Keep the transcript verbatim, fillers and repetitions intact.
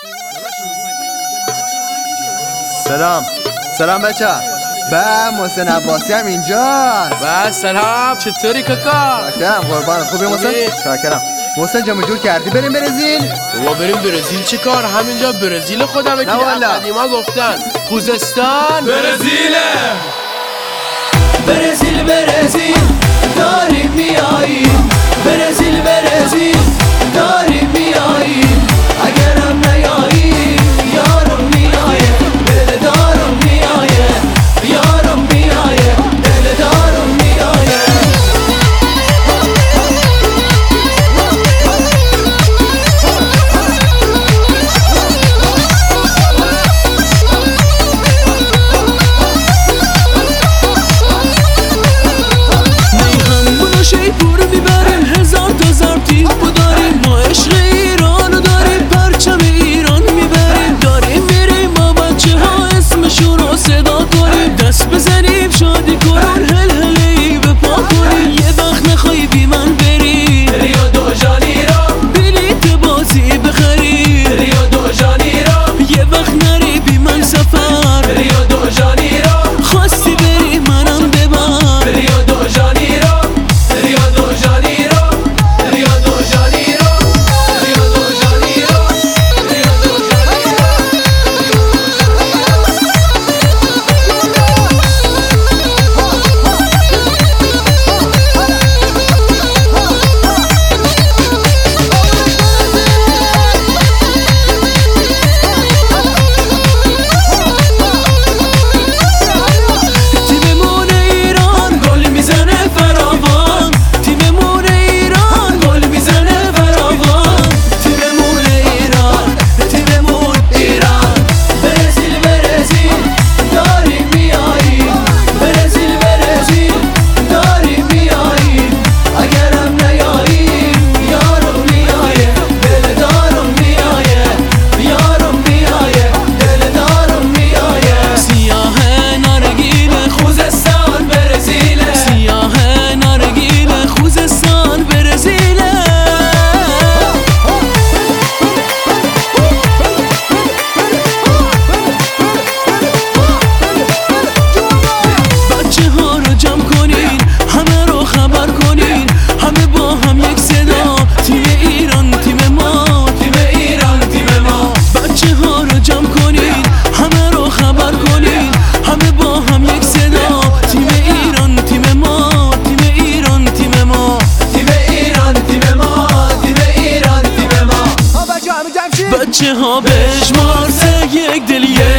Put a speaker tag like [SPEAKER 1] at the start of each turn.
[SPEAKER 1] سلام سلام بچه با محسن عباسی هم اینجاست.
[SPEAKER 2] با سلام، چطوری کاکا؟
[SPEAKER 1] شاکرم قربان. خوبی محسن؟ شاکرم. محسن جمع جور کردی بریم برزیل؟
[SPEAKER 2] بابا بریم برزیل چه کار؟ همینجا برزیل خودمه که قدیما گفتن خوزستان
[SPEAKER 3] برزیله. برزیل برزیل داریم میاییم، برزیل برزیل داریم میاییم، اگرم نیاییم یارم میایه، دل دارم میایه، یارم میایه، دل دارم میایه. شیپور میبریم، هزار تا ضرب و داریم، ما عشق ایرانو داریم، پرچم ایران میبریم، داریم میریم ما بچه ها اسمشون رو صدا کنیم، دست بزنیم شادی کنون، هل هلی به پا کنیم، یه وقت نخوایی بی من بری ریو دو جانیرو، بلیت بازی بخری ریو دو جانیرو، یه وقت نری بی من سفر ریو دو جانیرو، خواستی بری منم ببر ریو دو جانیرو. بچه ها بشمار سه یک دلیه